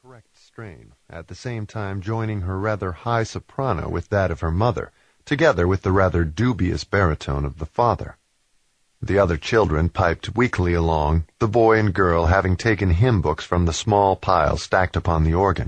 correct strain, at the same time joining her rather high soprano with that of her mother, together with the rather dubious baritone of the father. The other children piped weakly along, the boy and girl having taken hymn books from the small pile stacked upon the organ.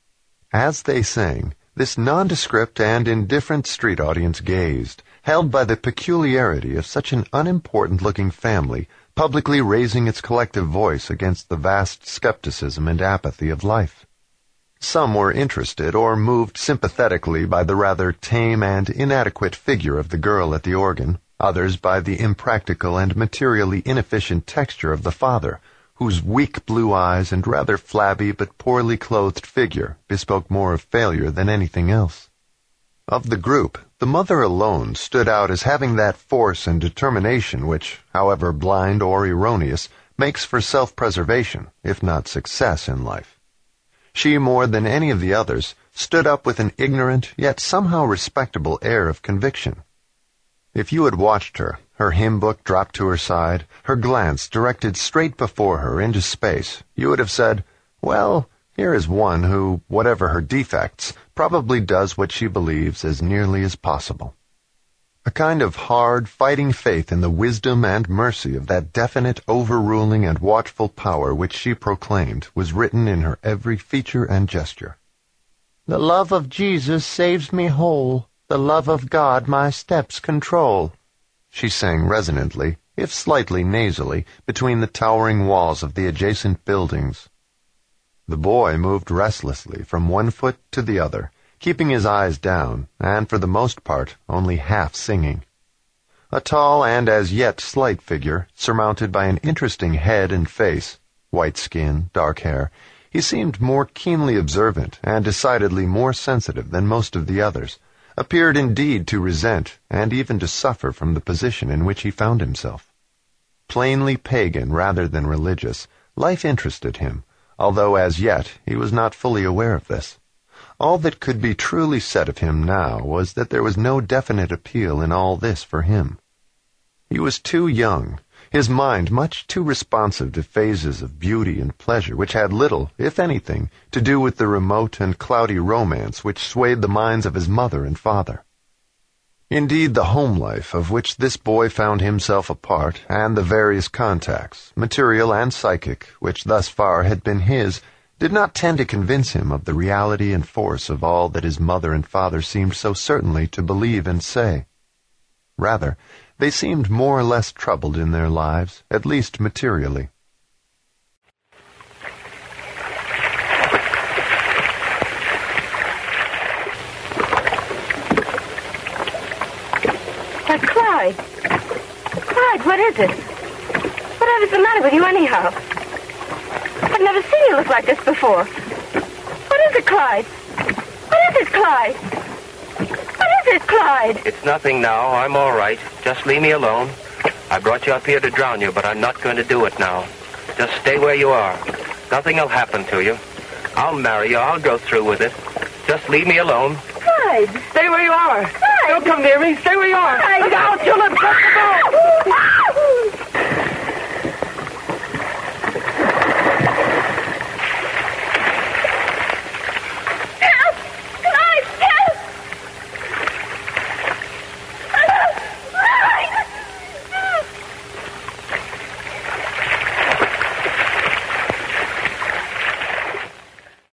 As they sang, this nondescript and indifferent street audience gazed, held by the peculiarity of such an unimportant-looking family publicly raising its collective voice against the vast skepticism and apathy of life. Some were interested or moved sympathetically by the rather tame and inadequate figure of the girl at the organ, others by the impractical and materially inefficient texture of the father, whose weak blue eyes and rather flabby but poorly clothed figure bespoke more of failure than anything else. Of the group, the mother alone stood out as having that force and determination which, however blind or erroneous, makes for self-preservation, if not success in life. She, more than any of the others, stood up with an ignorant yet somehow respectable air of conviction. If you had watched her, her hymn book dropped to her side, her glance directed straight before her into space, you would have said, well, here is one who, whatever her defects, probably does what she believes as nearly as possible. A kind of hard, fighting faith in the wisdom and mercy of that definite, overruling and watchful power which she proclaimed was written in her every feature and gesture. "The love of Jesus saves me whole, the love of God my steps control," she sang resonantly, if slightly nasally, between the towering walls of the adjacent buildings. The boy moved restlessly from one foot to the other, keeping his eyes down, and for the most part only half singing. A tall and as yet slight figure, surmounted by an interesting head and face, white skin, dark hair, he seemed more keenly observant and decidedly more sensitive than most of the others, appeared indeed to resent and even to suffer from the position in which he found himself. Plainly pagan rather than religious, life interested him, although as yet he was not fully aware of this. All that could be truly said of him now was that there was no definite appeal in all this for him. He was too young, his mind much too responsive to phases of beauty and pleasure which had little, if anything, to do with the remote and cloudy romance which swayed the minds of his mother and father. Indeed, the home life of which this boy found himself a part, and the various contacts, material and psychic, which thus far had been his, did not tend to convince him of the reality and force of all that his mother and father seemed so certainly to believe and say. Rather, they seemed more or less troubled in their lives, at least materially. Clyde! Clyde, what is it? Whatever's the matter with you anyhow? I've never seen you look like this before. What is it, Clyde? What is it, Clyde? What is it, Clyde? It's nothing now. I'm all right. Just leave me alone. I brought you up here to drown you, but I'm not going to do it now. Just stay where you are. Nothing will happen to you. I'll marry you. I'll go through with it. Just leave me alone. Clyde! Stay where you are. Clyde! Don't come near me. Stay where you are. Clyde! Look out, you'll have got to go.